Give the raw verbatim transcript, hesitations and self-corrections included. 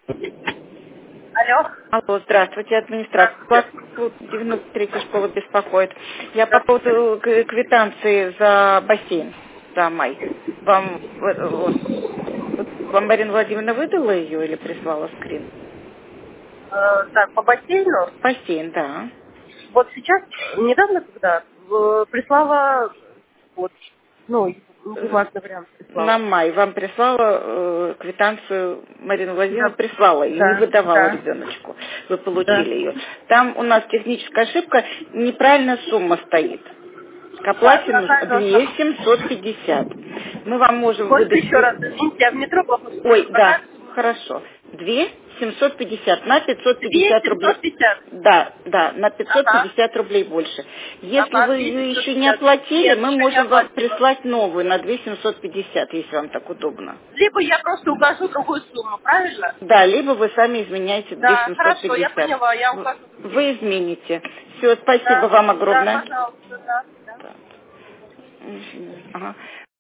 Алло. Алло, здравствуйте, администратор. Вас тут девяносто третья школа беспокоит. Я по поводу к- квитанции за бассейн, за май. Вам, э, вот, вот вам Марина Владимировна выдала ее или прислала скрин? Э, так, по бассейну. Бассейн, да. Вот сейчас, недавно, когда э, прислала, вот, ну, Э, бумажный вариант На прислала. май вам прислала э, квитанцию, Марина Владимировна Да, прислала и не да, выдавала да, ребеночку. Вы да. получили ее. Там у нас техническая ошибка, неправильная сумма стоит. К Так, оплате нужно какая должна две быть? семьсот пятьдесят. Мы вам можем Сколько выдать... еще две- раз? Извините, я в метро плохо Ой, слышу. да, Какая сумма? хорошо. две семьсот пятьдесят на пятьсот Две пятьдесят рублей. семьсот пятьдесят. Да, да, на пятьсот Ага, пятьдесят рублей больше. Если ага, вы две ее семьсот еще не пятьдесят. оплатили, Нет, мы еще не можем вам оплатила. прислать новую на две семьсот пятьдесят, если вам так удобно. Либо я просто укажу другую сумму, правильно? Да, либо вы сами изменяете две Да, семьсот хорошо, я пятьдесят. поняла, я В- укажу другие. Вы измените. Все, спасибо Да, вам да, огромное. пожалуйста, да, да. Так. Мгм. Ага.